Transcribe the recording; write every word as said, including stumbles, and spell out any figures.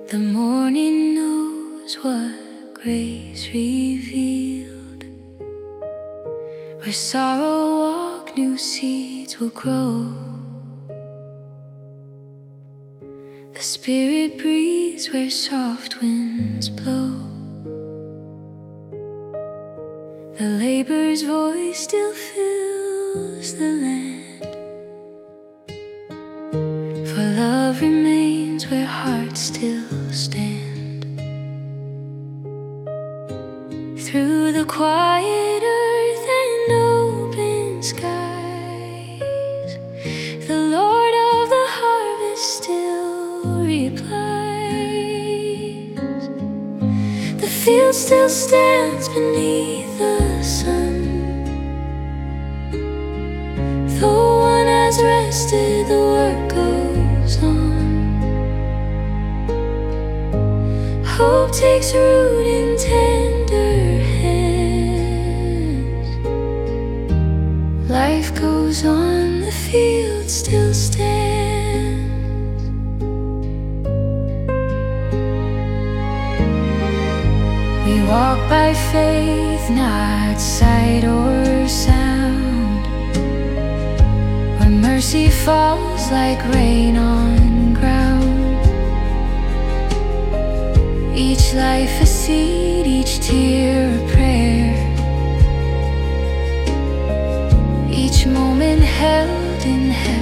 The morning knows what grace revealed. Where sorrow walk, new seeds will grow. The Spirit breathes where soft winds blow. The labor's voice still fills the land. For love remains where hearts still stand. Through the quiet earth and open skies, the Lord of the harvest still replies. The field still stands beneath the sun. Though one has rested, the work goes on. Hope takes root in tender hands. Life goes on, the field still stands. We walk by faith, not sight or sound. Where mercy falls like rain on ground. Each life a seed, each tear a prayer. Each moment held in heaven.